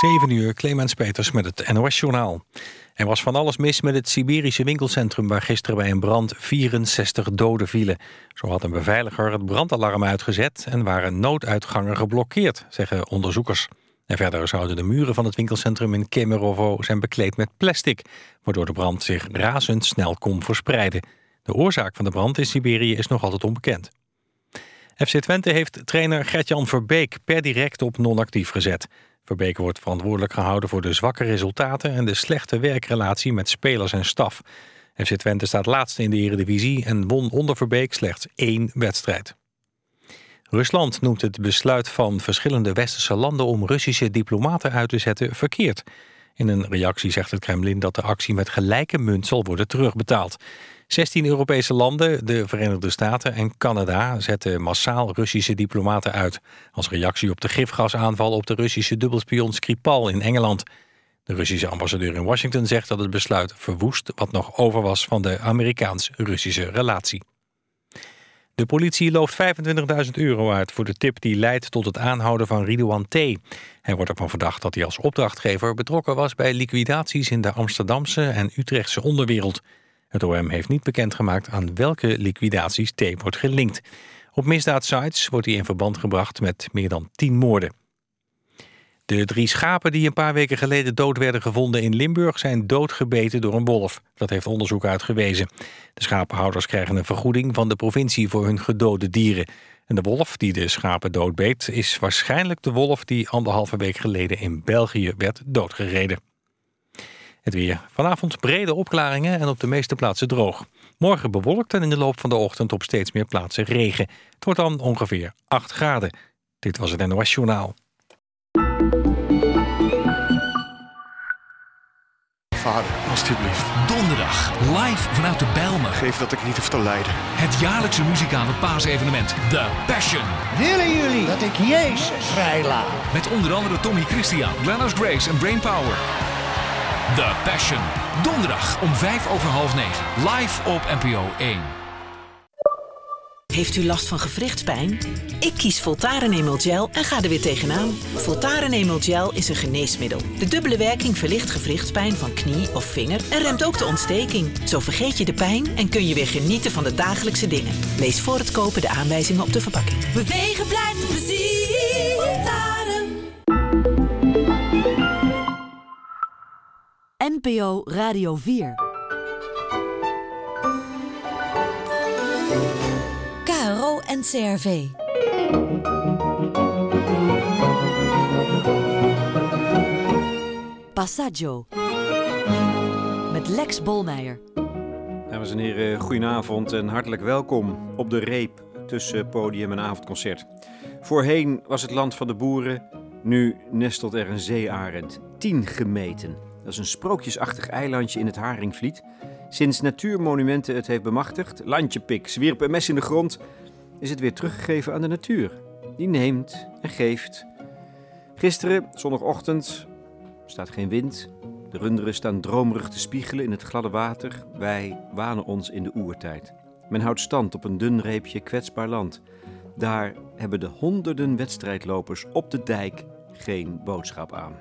7 uur, Clemens Peters met het NOS-journaal. Er was van alles mis met het Siberische winkelcentrum waar gisteren bij een brand 64 doden vielen. Zo had een beveiliger het brandalarm uitgezet en waren nooduitgangen geblokkeerd, zeggen onderzoekers. En verder zouden de muren van het winkelcentrum in Kemerovo zijn bekleed met plastic, waardoor de brand zich razendsnel kon verspreiden. De oorzaak van de brand in Siberië is nog altijd onbekend. FC Twente heeft trainer Gert-Jan Verbeek per direct op non-actief gezet. Verbeek wordt verantwoordelijk gehouden voor de zwakke resultaten en de slechte werkrelatie met spelers en staf. FC Twente staat laatste in de Eredivisie en won onder Verbeek slechts 1 wedstrijd. Rusland noemt het besluit van verschillende westerse landen om Russische diplomaten uit te zetten verkeerd. In een reactie zegt het Kremlin dat de actie met gelijke munt zal worden terugbetaald. 16 Europese landen, de Verenigde Staten en Canada zetten massaal Russische diplomaten uit, als reactie op de gifgasaanval op de Russische dubbelspion Skripal in Engeland. De Russische ambassadeur in Washington zegt dat het besluit verwoest wat nog over was van de Amerikaans-Russische relatie. De politie looft €25.000 uit voor de tip die leidt tot het aanhouden van Ridouan T. Hij wordt ervan verdacht dat hij als opdrachtgever betrokken was bij liquidaties in de Amsterdamse en Utrechtse onderwereld. Het OM heeft niet bekendgemaakt aan welke liquidaties T wordt gelinkt. Op misdaadsites wordt hij in verband gebracht met meer dan 10 moorden. De 3 schapen die een paar weken geleden dood werden gevonden in Limburg zijn doodgebeten door een wolf. Dat heeft onderzoek uitgewezen. De schapenhouders krijgen een vergoeding van de provincie voor hun gedode dieren. En de wolf die de schapen doodbeet is waarschijnlijk de wolf die 1,5 week geleden in België werd doodgereden. Het weer. Vanavond brede opklaringen en op de meeste plaatsen droog. Morgen bewolkt en in de loop van de ochtend op steeds meer plaatsen regen. Het wordt dan ongeveer 8 graden. Dit was het NOS Journaal. Vader, alstublieft. Donderdag, live vanuit de Bijlmer. Geef dat ik niet hoef te lijden. Het jaarlijkse muzikale paasevenement, The Passion. Willen jullie dat ik Jezus vrijlaat? Met onder andere Tommy Christian, Glennis Grace en Brainpower. The Passion. Donderdag om 9:05, live op NPO 1. Heeft u last van gewrichtspijn? Ik kies Voltaren Emel Gel en ga er weer tegenaan. Voltaren Emel Gel is een geneesmiddel. De dubbele werking verlicht gewrichtspijn van knie of vinger en remt ook de ontsteking. Zo vergeet je de pijn en kun je weer genieten van de dagelijkse dingen. Lees voor het kopen de aanwijzingen op de verpakking. Bewegen blijft een plezier. Voltaren. NPO Radio 4. KRO en CRV. Passaggio. Met Lex Bolmeijer. Dames en heren, goedenavond en hartelijk welkom op de reep tussen podium en avondconcert. Voorheen was het land van de boeren, nu nestelt er een zeearend. 10 gemeten. Dat is een sprookjesachtig eilandje in het Haringvliet. Sinds Natuurmonumenten het heeft bemachtigd, Landje Pik zwierp een mes in de grond, is het weer teruggegeven aan de natuur. Die neemt en geeft. Gisteren, zondagochtend, staat geen wind. De runderen staan dromerig te spiegelen in het gladde water. Wij wanen ons in de oertijd. Men houdt stand op een dun reepje kwetsbaar land. Daar hebben de honderden wedstrijdlopers op de dijk geen boodschap aan.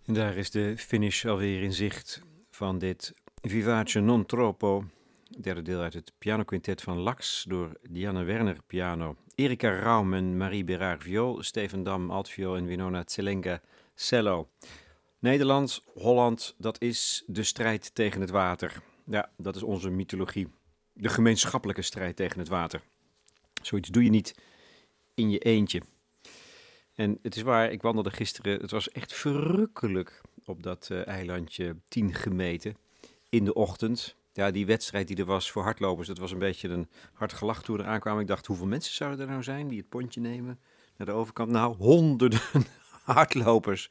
En daar is de finish alweer in zicht van dit Vivace non troppo. Derde deel uit het pianoquintet van Lax door Dianne Werner piano, Erika Raum en Marie Bérard viool, Steven Dam altviool en Winona Tselenga cello. Nederland, Holland, dat is de strijd tegen het water. Ja, dat is onze mythologie. De gemeenschappelijke strijd tegen het water. Zoiets doe je niet in je eentje. En het is waar, ik wandelde gisteren, het was echt verrukkelijk op dat eilandje 10 gemeten in de ochtend. Ja, die wedstrijd die er was voor hardlopers, dat was een beetje een hard gelach toen we eraan kwamen. Ik dacht, hoeveel mensen zouden er nou zijn die het pontje nemen naar de overkant? Nou, honderden hardlopers.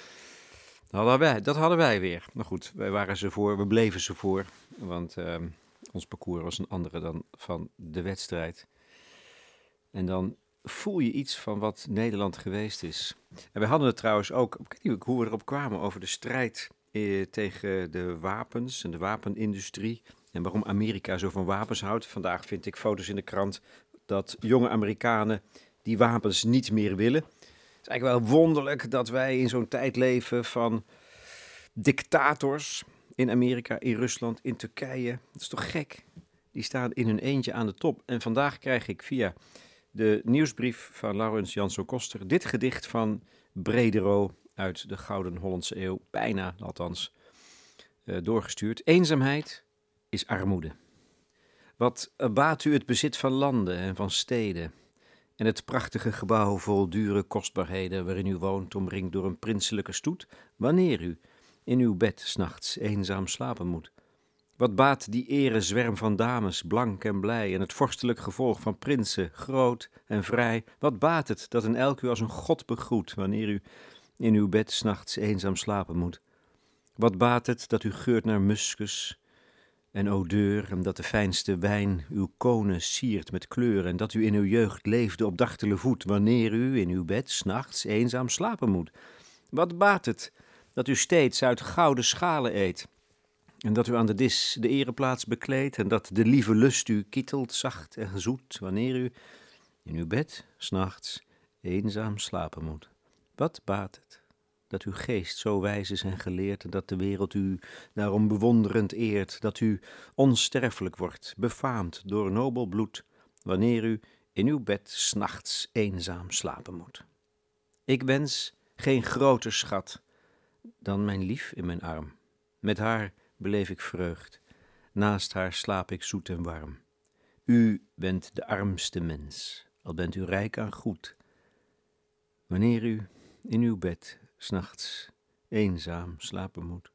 Dat hadden wij weer. Maar goed, we bleven ze voor, want ons parcours was een andere dan van de wedstrijd. En dan voel je iets van wat Nederland geweest is. En we hadden het trouwens ook, ik weet niet hoe we erop kwamen, over de strijd tegen de wapens en de wapenindustrie. En waarom Amerika zo van wapens houdt. Vandaag vind ik foto's in de krant dat jonge Amerikanen die wapens niet meer willen. Het is eigenlijk wel wonderlijk dat wij in zo'n tijd leven van dictators in Amerika, in Rusland, in Turkije. Dat is toch gek? Die staan in hun eentje aan de top. En vandaag krijg ik via de nieuwsbrief van Laurens Jansson Koster dit gedicht van Bredero uit de Gouden Hollandse Eeuw, bijna althans, doorgestuurd. Eenzaamheid is armoede. Wat baat u het bezit van landen en van steden en het prachtige gebouw vol dure kostbaarheden waarin u woont, omringd door een prinselijke stoet, wanneer u in uw bed 's nachts eenzaam slapen moet? Wat baat die erezwerm van dames, blank en blij, en het vorstelijk gevolg van prinsen, groot en vrij? Wat baat het dat een elk u als een god begroet, wanneer u in uw bed 's nachts eenzaam slapen moet? Wat baat het dat u geurt naar muskus en odeur, en dat de fijnste wijn uw konen siert met kleur, en dat u in uw jeugd leefde op dartele voet, wanneer u in uw bed 's nachts eenzaam slapen moet? Wat baat het dat u steeds uit gouden schalen eet, en dat u aan de dis de ereplaats bekleedt, en dat de lieve lust u kietelt zacht en zoet, wanneer u in uw bed 's nachts eenzaam slapen moet? Wat baat het dat uw geest zo wijs is en geleerd, en dat de wereld u daarom bewonderend eert, dat u onsterfelijk wordt, befaamd door nobel bloed, wanneer u in uw bed 's nachts eenzaam slapen moet? Ik wens geen groter schat dan mijn lief in mijn arm. Met haar beleef ik vreugd, naast haar slaap ik zoet en warm. U bent de armste mens, al bent u rijk aan goed, wanneer u in uw bed 's nachts eenzaam slapen moet.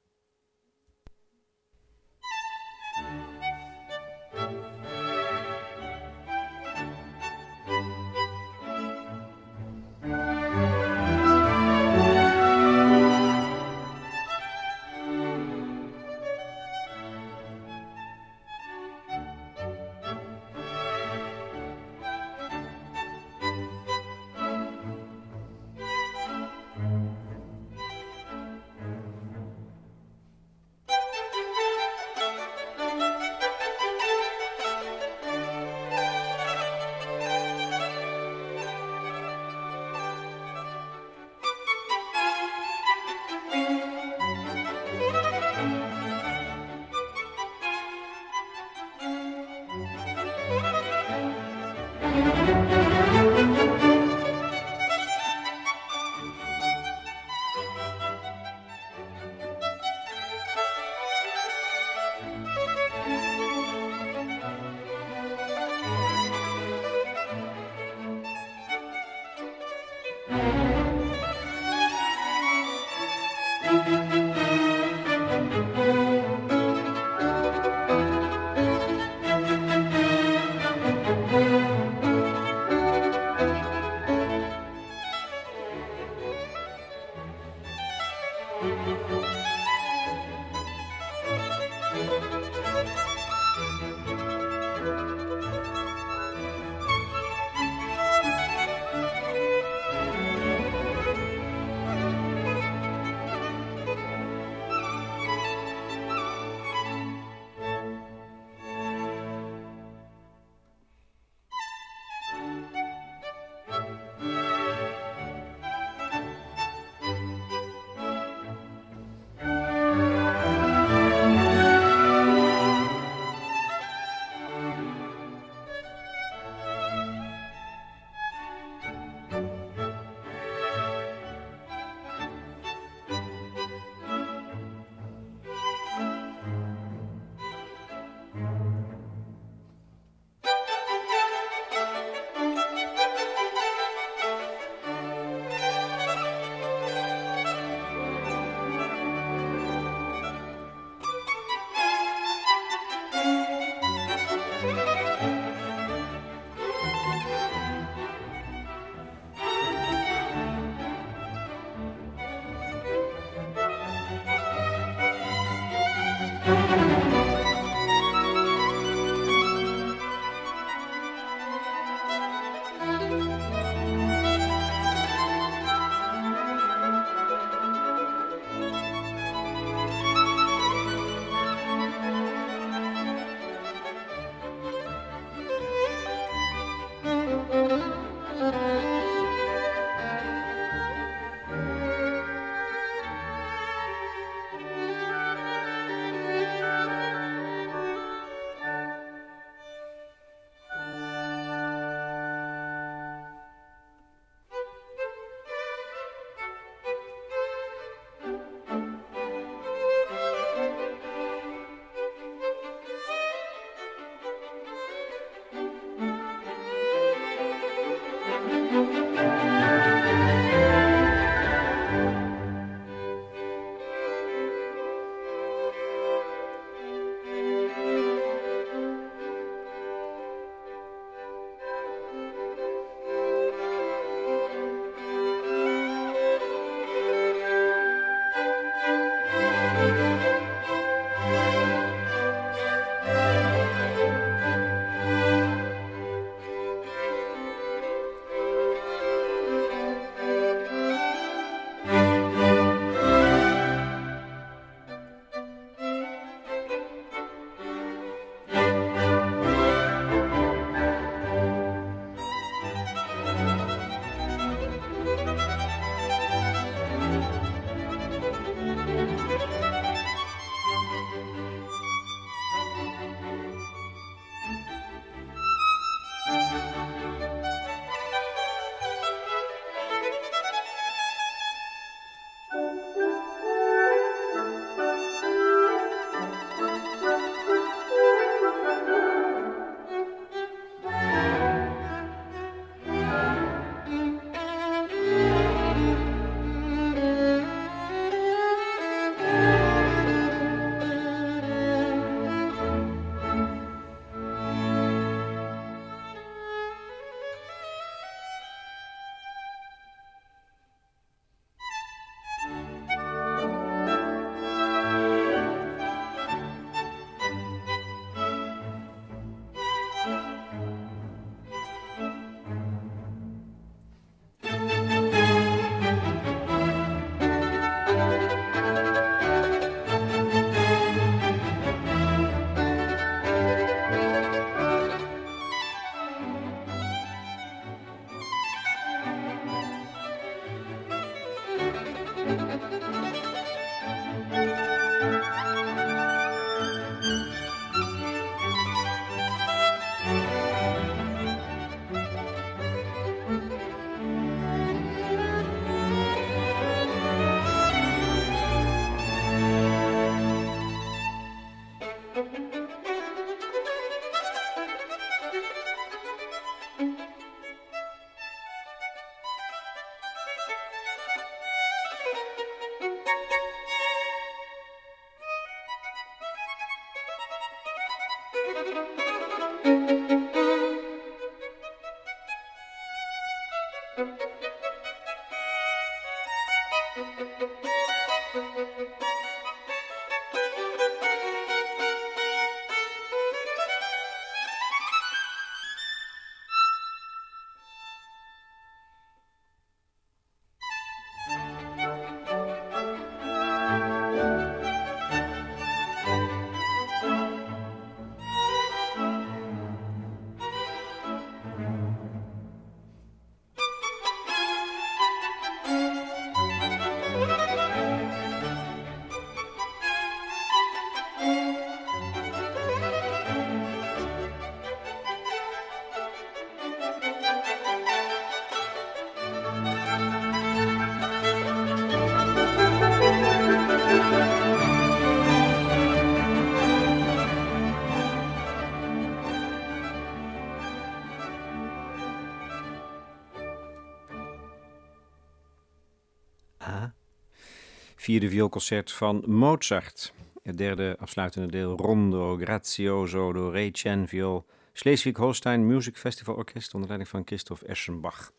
Vierde vioolconcert van Mozart. Het derde afsluitende deel Rondo Grazioso door Ray Chen viool. Schleswig-Holstein Music Festival Orkest onder leiding van Christoph Eschenbach.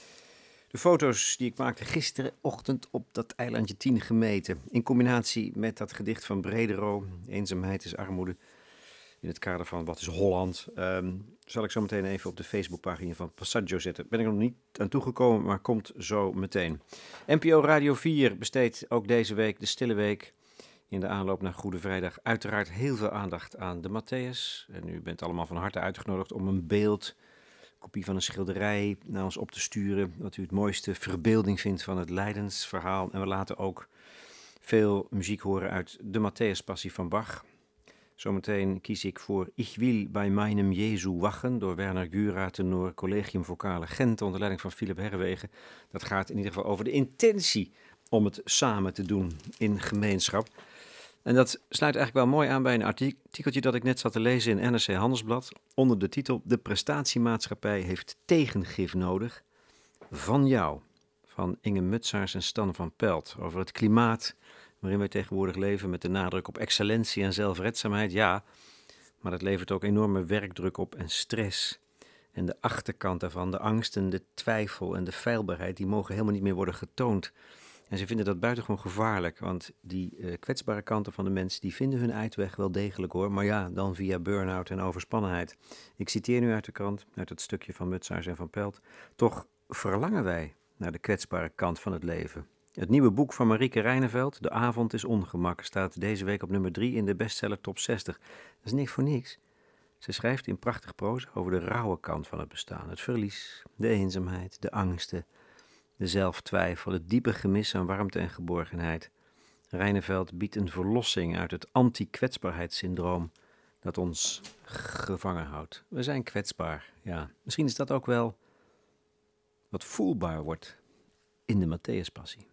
De foto's die ik maakte gisterenochtend op dat eilandje 10 gemeten. In combinatie met dat gedicht van Bredero, Eenzaamheid is armoede. In het kader van Wat is Holland? Zal ik zo meteen even op de Facebookpagina van Passaggio zetten. Ben ik nog niet aan toegekomen, maar komt zo meteen. NPO Radio 4 besteedt ook deze week de Stille Week. In de aanloop naar Goede Vrijdag uiteraard heel veel aandacht aan de Matthäus. En u bent allemaal van harte uitgenodigd om een beeld, kopie van een schilderij naar ons op te sturen. Wat u het mooiste verbeelding vindt van het lijdensverhaal. En we laten ook veel muziek horen uit de Matthäus-passie van Bach. Zometeen kies ik voor Ich will bei meinem Jesu wachen door Werner Gura, tenor Collegium Vocale Gent onder leiding van Philip Herwegen. Dat gaat in ieder geval over de intentie om het samen te doen in gemeenschap. En dat sluit eigenlijk wel mooi aan bij een artikeltje dat ik net zat te lezen in NRC Handelsblad onder de titel De prestatiemaatschappij heeft tegengif nodig van jou, van Inge Mutsaars en Stan van Pelt, over het klimaat waarin wij tegenwoordig leven met de nadruk op excellentie en zelfredzaamheid. Ja, maar dat levert ook enorme werkdruk op en stress. En de achterkant daarvan, de angst en de twijfel en de feilbaarheid, die mogen helemaal niet meer worden getoond. En ze vinden dat buitengewoon gevaarlijk, want die kwetsbare kanten van de mens, die vinden hun uitweg wel degelijk hoor, maar ja, dan via burn-out en overspannenheid. Ik citeer nu uit de krant, uit het stukje van Mutsaars en van Pelt. Toch verlangen wij naar de kwetsbare kant van het leven. Het nieuwe boek van Marieke Rijneveld, De avond is ongemak, staat deze week op nummer 3 in de bestseller top 60. Dat is niks voor niks. Ze schrijft in prachtig proza over de rauwe kant van het bestaan. Het verlies, de eenzaamheid, de angsten, de zelftwijfel, het diepe gemis aan warmte en geborgenheid. Rijneveld biedt een verlossing uit het anti-kwetsbaarheidssyndroom dat ons gevangen houdt. We zijn kwetsbaar, ja. Misschien is dat ook wel wat voelbaar wordt in de Matthäuspassie.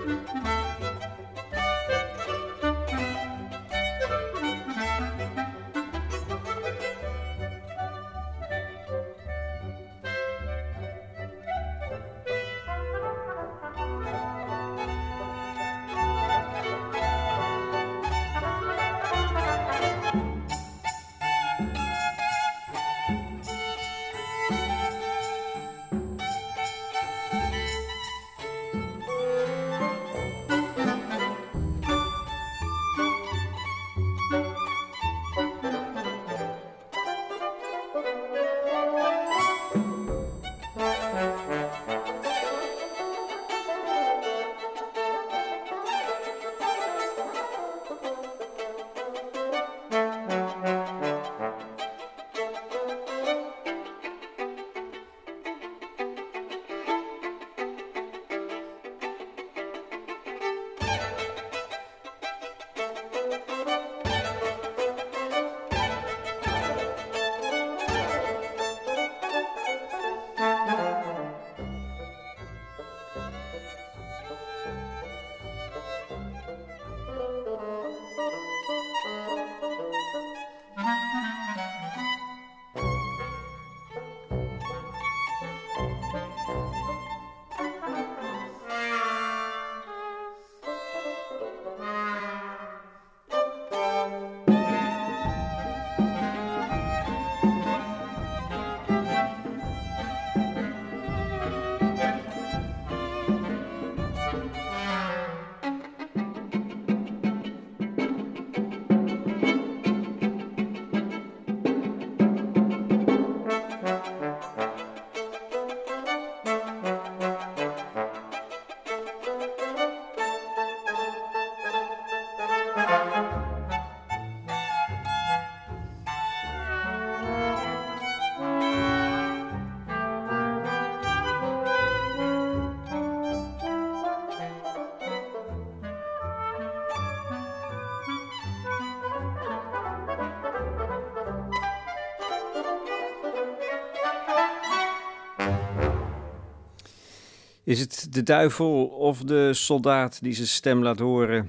Is het de duivel of de soldaat die zijn stem laat horen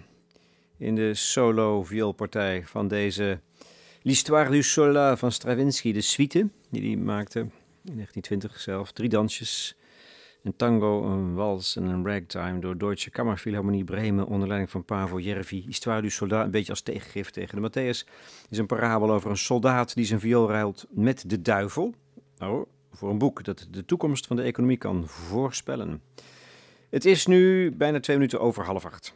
in de solo-vioolpartij van deze L'Histoire du Soldat van Stravinsky, de suite, die hij maakte in 1920 zelf. 3 dansjes, een tango, een wals en een ragtime door Deutsche Kammerphilharmonie Bremen onder leiding van Pavel Järvi. Histoire du Soldat, een beetje als tegengif tegen de Matthäus, is een parabel over een soldaat die zijn viool ruilt met de duivel. Oh, voor een boek dat de toekomst van de economie kan voorspellen. Het is nu bijna 2 minuten over 7:30.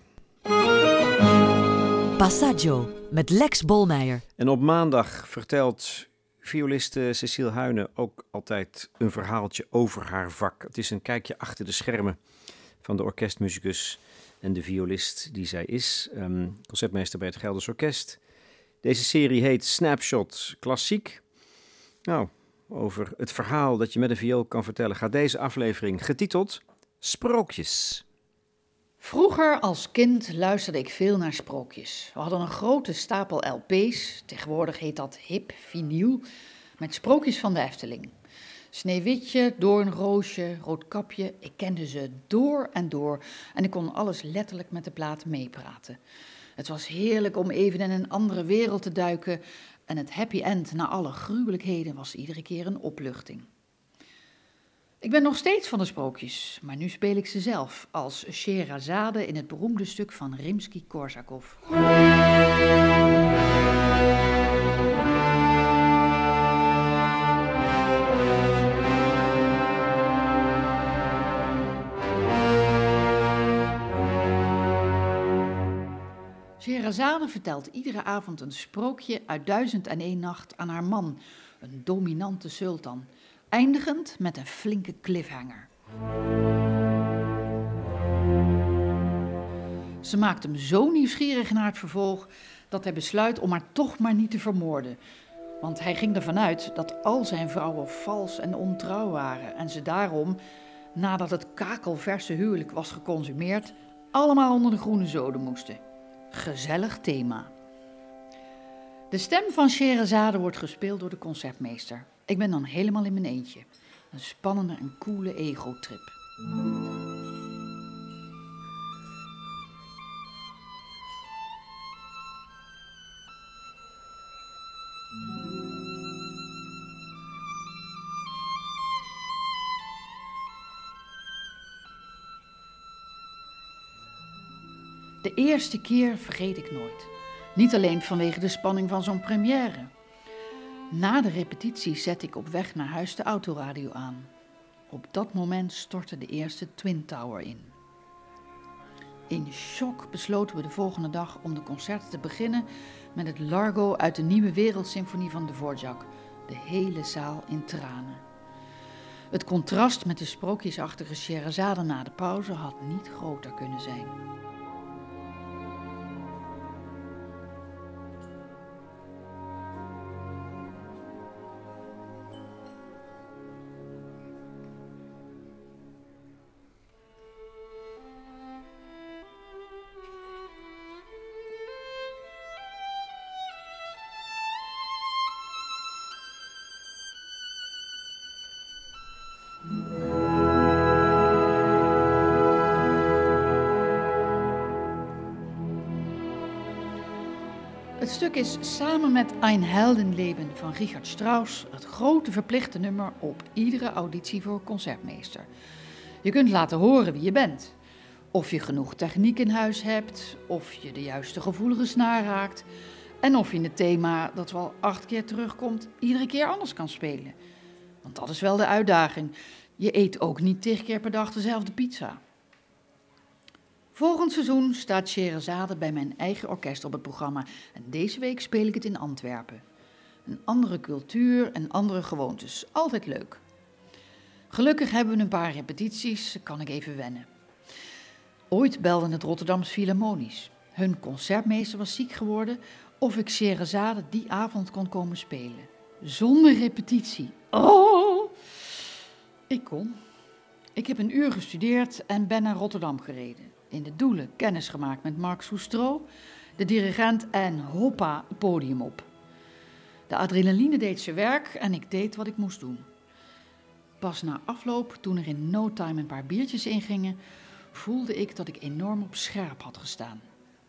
Passaggio met Lex Bolmeijer. En op maandag vertelt violiste Cecile Huyne ook altijd een verhaaltje over haar vak. Het is een kijkje achter de schermen van de orkestmusicus en de violist die zij is. Concertmeester bij het Gelders Orkest. Deze serie heet Snapshot Klassiek. Nou, over het verhaal dat je met een viool kan vertellen gaat deze aflevering getiteld Sprookjes. Vroeger als kind luisterde ik veel naar sprookjes. We hadden een grote stapel LP's, tegenwoordig heet dat hip vinyl, met sprookjes van de Efteling. Sneeuwwitje, Doornroosje, Roodkapje, ik kende ze door en ik kon alles letterlijk met de plaat meepraten. Het was heerlijk om even in een andere wereld te duiken en het happy end na alle gruwelijkheden was iedere keer een opluchting. Ik ben nog steeds van de sprookjes, maar nu speel ik ze zelf als Scheherazade in het beroemde stuk van Rimsky-Korsakov. Scheherazade vertelt iedere avond een sprookje uit 1001 Nacht aan haar man, een dominante sultan, eindigend met een flinke cliffhanger. Ze maakt hem zo nieuwsgierig naar het vervolg dat hij besluit om haar toch maar niet te vermoorden. Want hij ging ervan uit dat al zijn vrouwen vals en ontrouw waren en ze daarom, nadat het kakelverse huwelijk was geconsumeerd, allemaal onder de groene zoden moesten. Gezellig thema. De stem van Scheherazade wordt gespeeld door de concertmeester. Ik ben dan helemaal in mijn eentje. Een spannende en coole ego-trip. De eerste keer vergeet ik nooit. Niet alleen vanwege de spanning van zo'n première. Na de repetitie zet ik op weg naar huis de autoradio aan. Op dat moment stortte de eerste Twin Tower in. In shock besloten we de volgende dag om de concerten te beginnen met het Largo uit de Nieuwe Wereldsymfonie van Dvorak. De hele zaal in tranen. Het contrast met de sprookjesachtige Scheherazade na de pauze had niet groter kunnen zijn. Het stuk is samen met Ein Heldenleben van Richard Strauss het grote verplichte nummer op iedere auditie voor concertmeester. Je kunt laten horen wie je bent. Of je genoeg techniek in huis hebt, of je de juiste gevoelige snaar raakt en of je het thema dat wel 8 keer terugkomt iedere keer anders kan spelen. Want dat is wel de uitdaging. Je eet ook niet 10 keer per dag dezelfde pizza. Volgend seizoen staat Scheherazade bij mijn eigen orkest op het programma en deze week speel ik het in Antwerpen. Een andere cultuur en andere gewoontes, altijd leuk. Gelukkig hebben we een paar repetities, kan ik even wennen. Ooit belde het Rotterdams Philharmonisch. Hun concertmeester was ziek geworden of ik Scheherazade die avond kon komen spelen. Zonder repetitie. Oh! Ik kon. Ik heb 1 uur gestudeerd en ben naar Rotterdam gereden. In de Doelen kennis gemaakt met Marc Soustreau, de dirigent en hoppa, podium op. De adrenaline deed zijn werk en ik deed wat ik moest doen. Pas na afloop, toen er in no time een paar biertjes ingingen, voelde ik dat ik enorm op scherp had gestaan.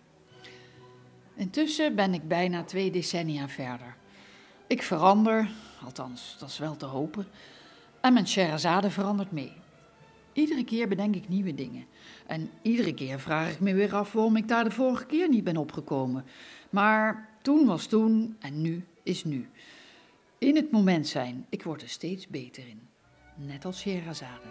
Intussen ben ik bijna 2 decennia verder. Ik verander, althans, dat is wel te hopen, en mijn Scheherazade verandert mee. Iedere keer bedenk ik nieuwe dingen. En iedere keer vraag ik me weer af waarom ik daar de vorige keer niet ben opgekomen. Maar toen was toen en nu is nu. In het moment zijn, ik word er steeds beter in. Net als Scheherazade.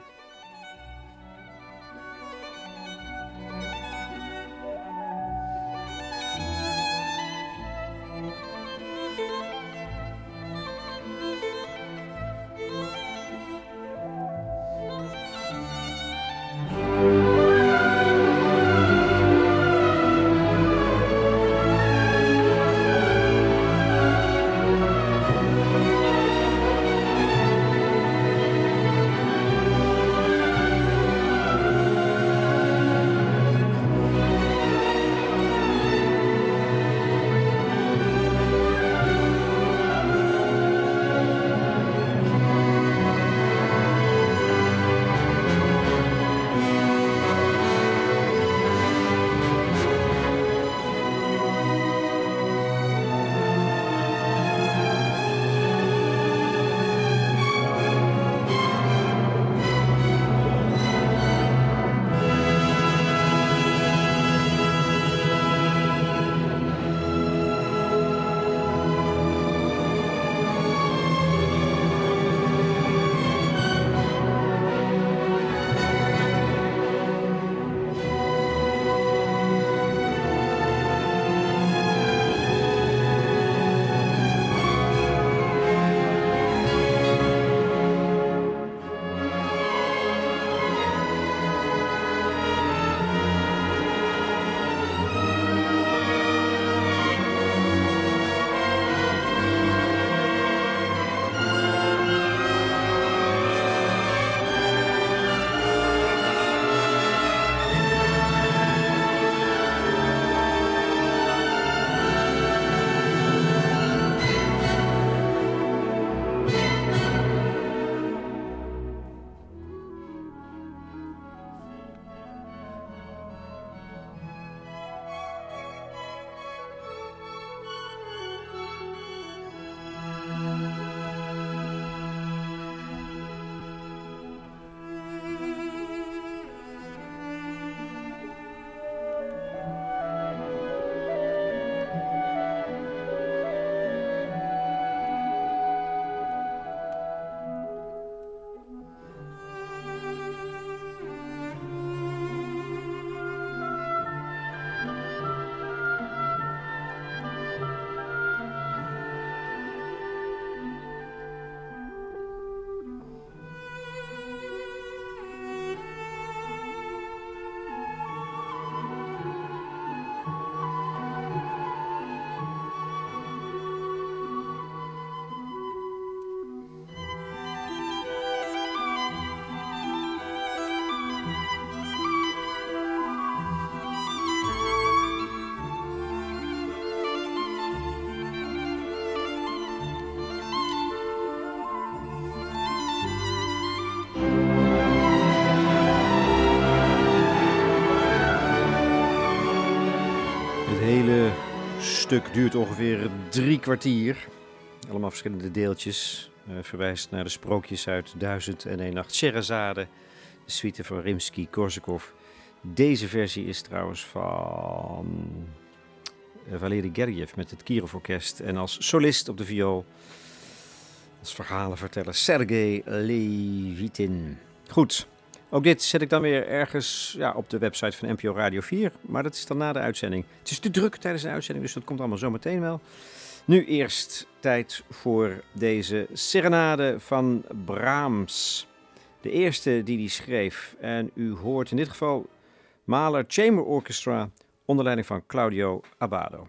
stuk duurt ongeveer 3 kwartier. Allemaal verschillende deeltjes. Verwijst naar de sprookjes uit 1001 Nacht Scheherazade. De suite van Rimsky-Korsakov. Deze versie is trouwens van Valery Gergiev met het Kirov Orkest. En als solist op de viool, als verhalenverteller, Sergei Levitin. Goed, ook dit zet ik dan weer ergens op de website van NPO Radio 4. Maar dat is dan na de uitzending. Het is te druk tijdens de uitzending, dus dat komt allemaal zo meteen wel. Nu eerst tijd voor deze serenade van Brahms. De eerste die hij schreef. En u hoort in dit geval Mahler Chamber Orchestra onder leiding van Claudio Abbado.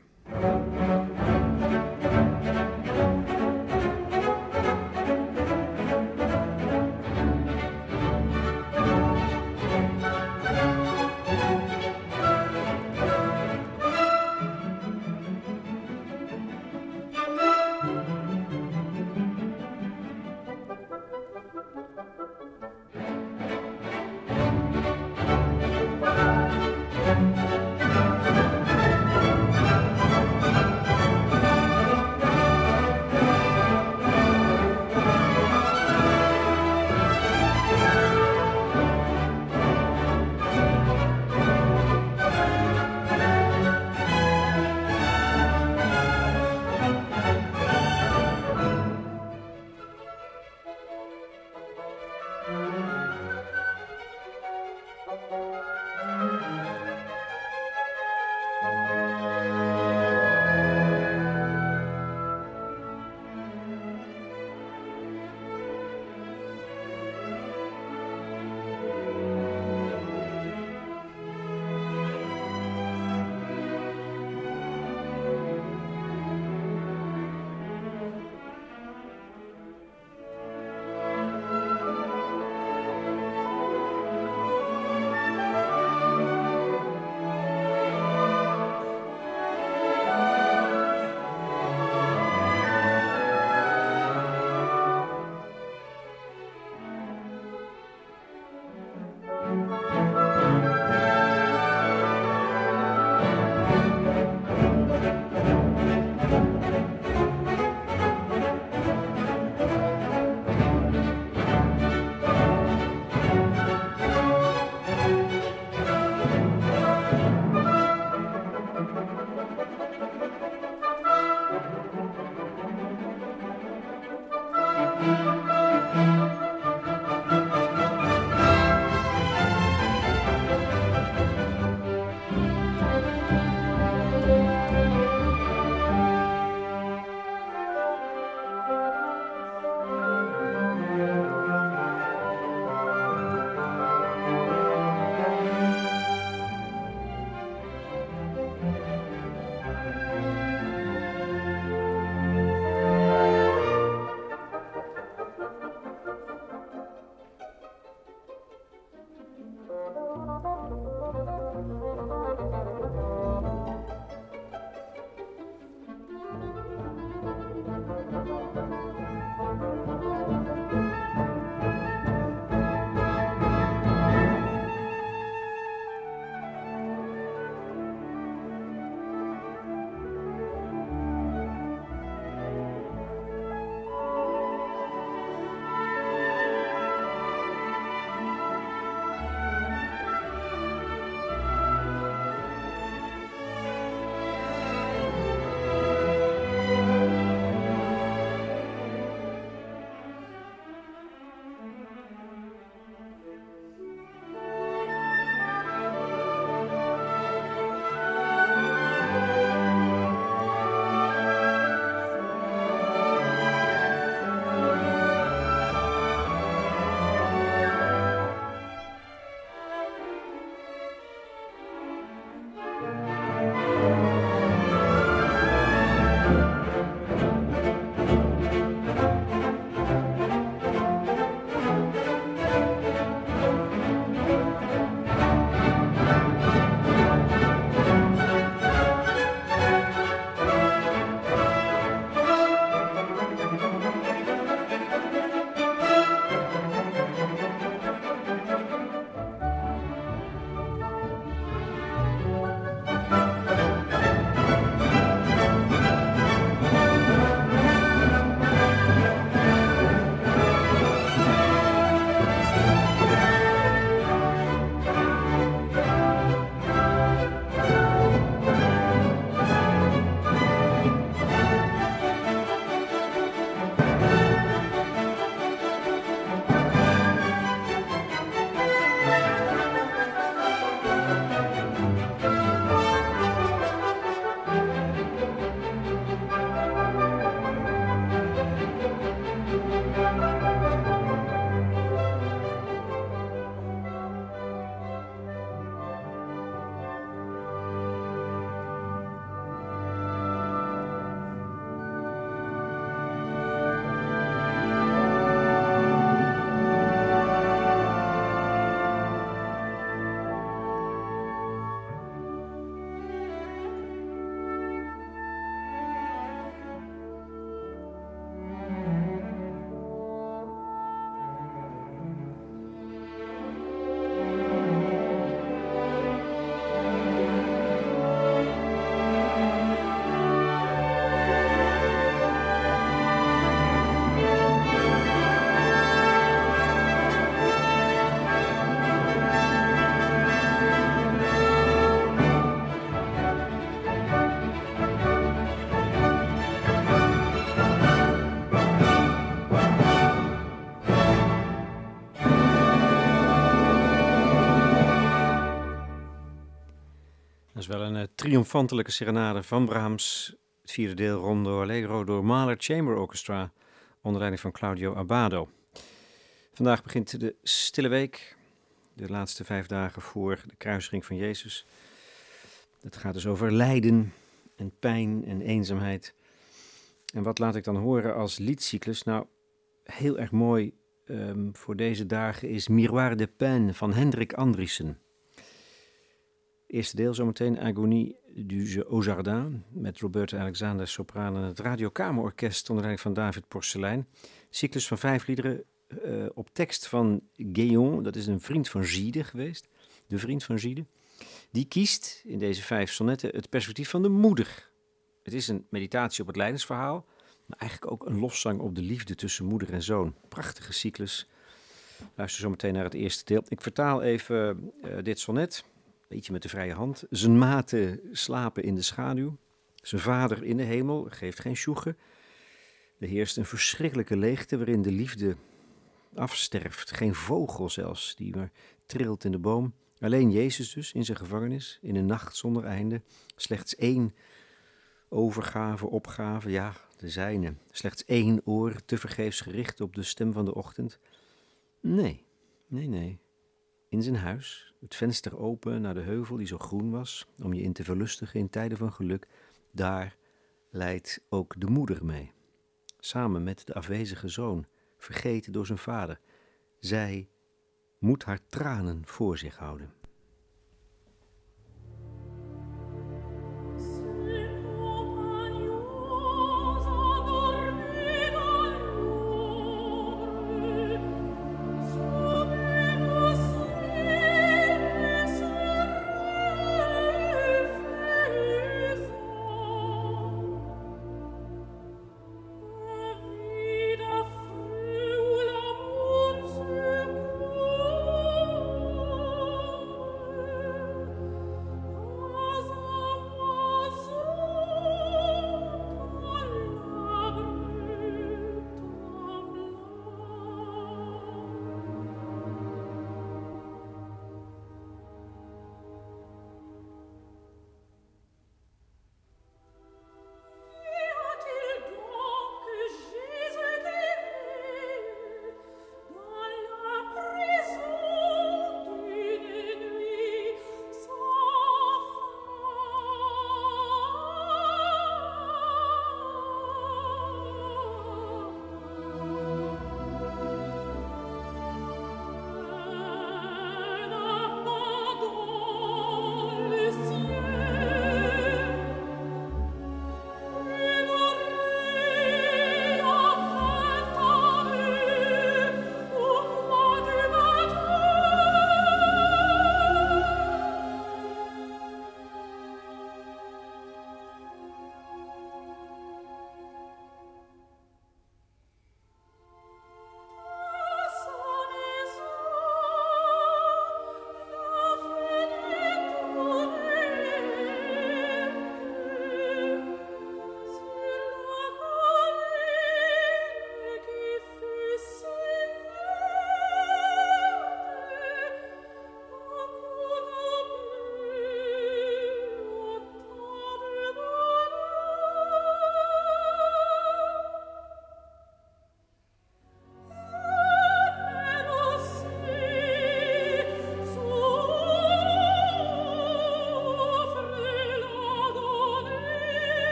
wel een triomfantelijke serenade van Brahms. Het vierde deel Rondo Allegro door Mahler Chamber Orchestra onder leiding van Claudio Abbado. Vandaag begint de Stille Week, de laatste 5 dagen voor de kruisiging van Jezus. Het gaat dus over lijden en pijn en eenzaamheid. En wat laat ik dan horen als liedcyclus? Nou, heel erg mooi voor deze dagen is Miroir de Peine van Hendrik Andriessen. Eerste deel zometeen Agonie au Jardin met Roberta Alexander sopraan en het Radiokamerorkest onder leiding van David Porcelein. Cyclus van 5 liederen op tekst van Guéon, dat is een vriend van Gide geweest, de vriend van Gide. Die kiest in deze 5 sonnetten het perspectief van de moeder. Het is een meditatie op het lijdensverhaal, maar eigenlijk ook een lofzang op de liefde tussen moeder en zoon. Prachtige cyclus. Luister zo meteen naar het eerste deel. Ik vertaal even dit sonnet, beetje met de vrije hand. Zijn maten slapen in de schaduw. Zijn vader in de hemel geeft geen sjoegen. Er heerst een verschrikkelijke leegte waarin de liefde afsterft. Geen vogel zelfs, die maar trilt in de boom. Alleen Jezus dus, in zijn gevangenis, in een nacht zonder einde. Slechts 1 overgave, opgave, ja, de zijne. Slechts 1 oor, tevergeefs gericht op de stem van de ochtend. Nee. In zijn huis, het venster open naar de heuvel die zo groen was, om je in te verlustigen in tijden van geluk, daar leidt ook de moeder mee. Samen met de afwezige zoon, vergeten door zijn vader. Zij moet haar tranen voor zich houden.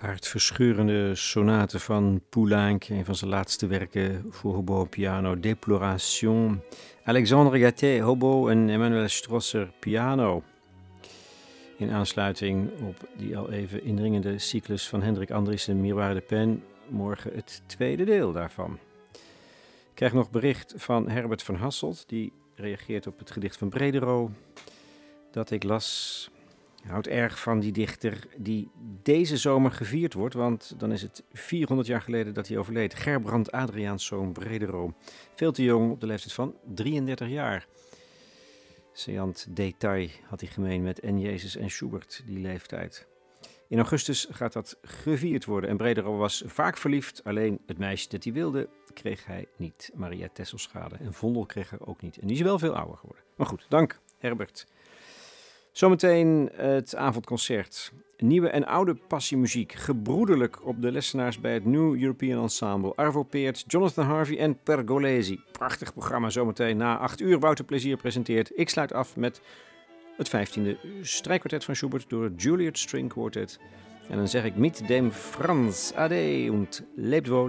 hartverscheurende sonate van Poulenc, een van zijn laatste werken voor hobo en piano, Déploration. Alexandre Gatté, hobo en Emmanuel Strosser, piano. In aansluiting op die al even indringende cyclus van Hendrik Andriessen, Miroir de Pen, morgen het tweede deel daarvan. Ik krijg nog bericht van Herbert van Hasselt, die reageert op het gedicht van Brederode dat ik las. Hij houdt erg van die dichter die deze zomer gevierd wordt, want dan is het 400 jaar geleden dat hij overleed. Gerbrand Adriaanszoon Brederode. Veel te jong, op de leeftijd van 33 jaar. Saillant detail had hij gemeen met N. Jezus en Schubert, die leeftijd. In augustus gaat dat gevierd worden en Brederode was vaak verliefd. Alleen het meisje dat hij wilde, kreeg hij niet. Maria Tesselschade. En Vondel kreeg hij ook niet. En die is wel veel ouder geworden. Maar goed, dank Herbert. Zometeen het avondconcert. Nieuwe en oude passiemuziek. Gebroederlijk op de lessenaars bij het New European Ensemble. Arvo Peert, Jonathan Harvey en Pergolesi. Prachtig programma zometeen na 8 uur. Wouter Plezier presenteert. Ik sluit af met het 15e strijkkwartet van Schubert door het Juilliard String Quartet. En dan zeg ik mit dem Franz. Ade und lebt wohl.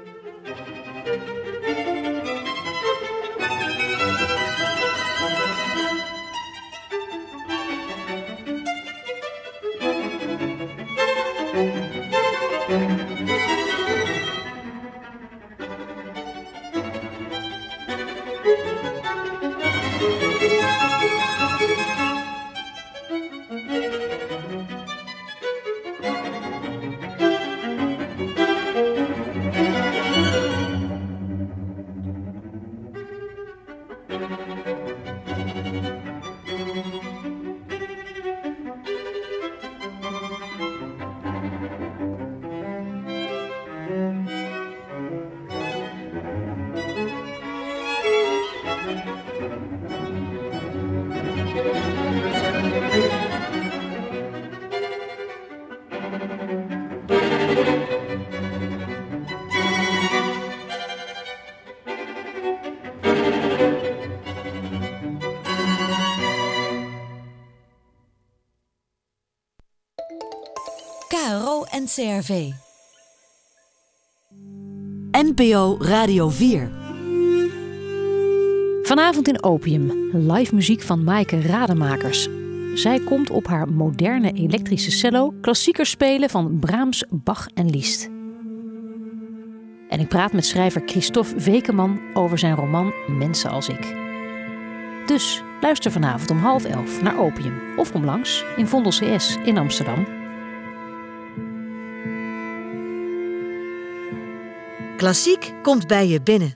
KRO en CRV. NPO Radio 4. Vanavond in Opium, live muziek van Maaike Rademakers. Zij komt op haar moderne elektrische cello klassiekers spelen van Brahms, Bach en Liszt. En ik praat met schrijver Christophe Wekeman over zijn roman Mensen als ik. Dus luister vanavond om 10:30 naar Opium of kom langs in Vondel CS in Amsterdam. Klassiek komt bij je binnen.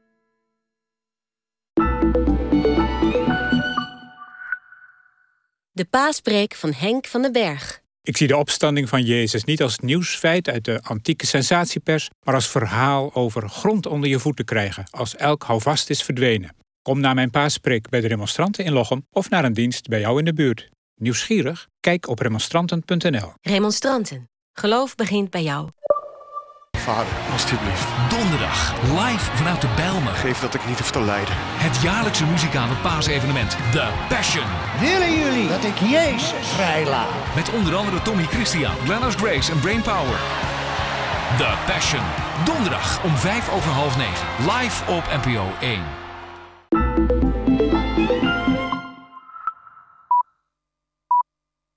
De paaspreek van Henk van den Berg. Ik zie de opstanding van Jezus niet als nieuwsfeit uit de antieke sensatiepers, maar als verhaal over grond onder je voeten krijgen als elk houvast is verdwenen. Kom naar mijn paaspreek bij de remonstranten in Lochem of naar een dienst bij jou in de buurt. Nieuwsgierig? Kijk op remonstranten.nl. Remonstranten. Geloof begint bij jou. Vader, alstublieft. Donderdag, live vanuit de Bijlmer. Geef dat ik niet hoef te lijden. Het jaarlijkse muzikale paasevenement, The Passion. Willen jullie dat ik Jezus vrijlaat? Met onder andere Tommy Christian, Leonard Grace en Brainpower. The Passion. Donderdag om 9:05. Live op NPO 1.